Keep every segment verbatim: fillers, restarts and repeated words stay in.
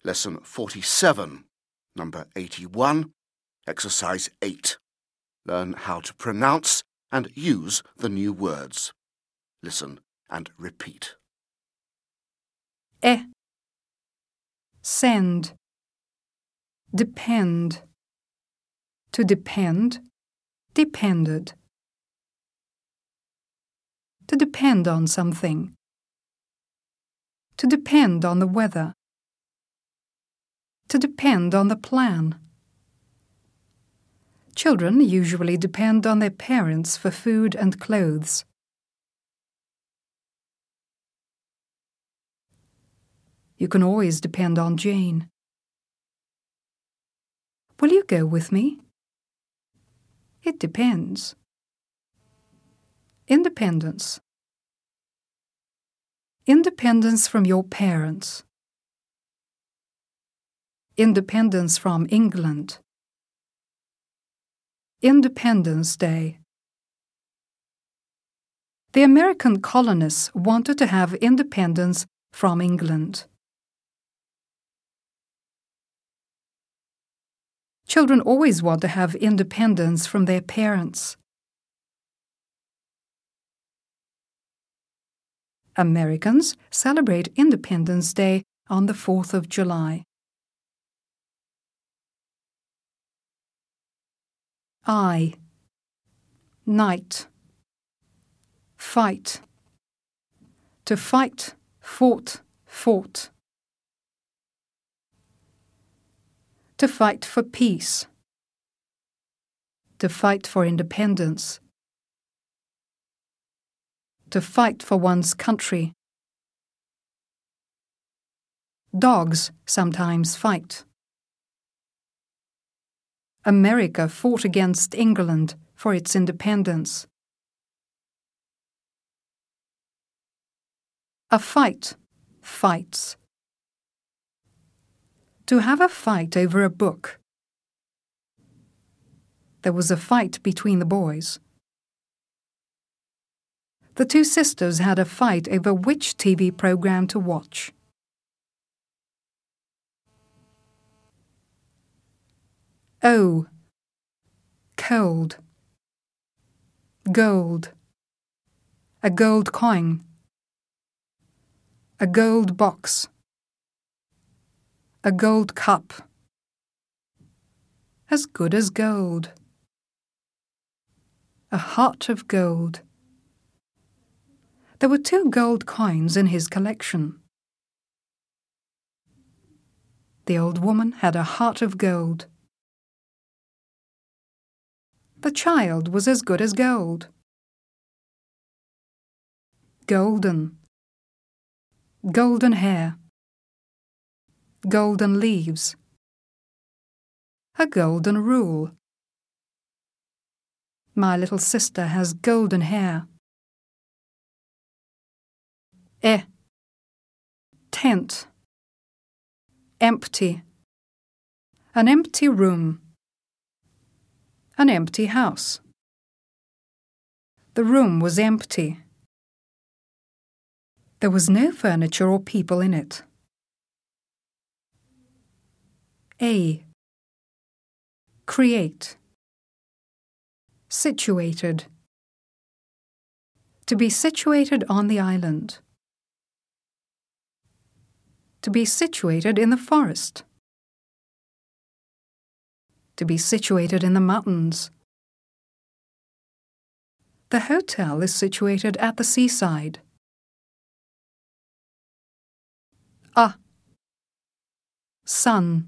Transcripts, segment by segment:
Lesson forty-seven, number eighty-one, exercise eight. Learn how to pronounce and use the new words. Listen and repeat. E. Send. Depend. To depend. Depended. To depend on something. To depend on the weather. To depend on the plan. Children usually depend on their parents for food and clothes. You can always depend on Jane. Will you go with me? It depends. Independence. Independence from your parents. Independence from England. Independence Day. The American colonists wanted to have independence from England. Children always want to have independence from their parents. Americans celebrate Independence Day on the fourth of July. I. Night. Fight. To fight, fought, fought. To fight for peace. To fight for independence. To fight for one's country. Dogs sometimes fight. America fought against England for its independence. A fight, fights. To have a fight over a book. There was a fight between the boys. The two sisters had a fight over which T V program to watch. Oh. Cold. Gold. A gold coin. A gold box. A gold cup. As good as gold. A heart of gold. There were two gold coins in his collection. The old woman had a heart of gold. The child was as good as gold. Golden. Golden hair. Golden leaves. A golden rule. My little sister has golden hair. E. Tent. Empty. An empty room. An empty house. The room was empty. There was no furniture or people in it. A. Create. Situated. To be situated on the island. To be situated in the forest. To be situated in the mountains. The hotel is situated at the seaside. A. Sun.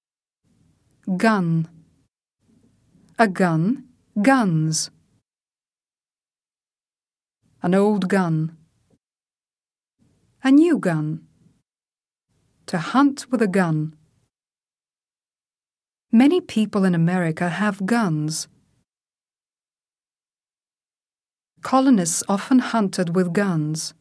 Gun. A gun, guns. An old gun. A new gun. To hunt with a gun. Many people in America have guns. Colonists often hunted with guns.